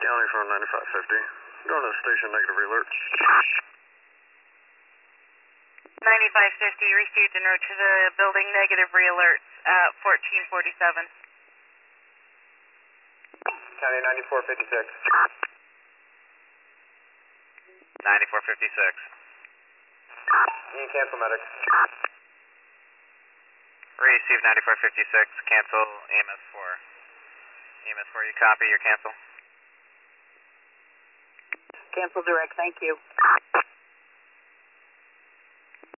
County from 9550. Going to the station, negative alert. 9550 received en route to the building, negative re-alerts at 1447. County 9456. 9456. Need cancel medic. Receive 9456, cancel EMS 4. EMS 4, you copy your cancel? Cancel direct, thank you.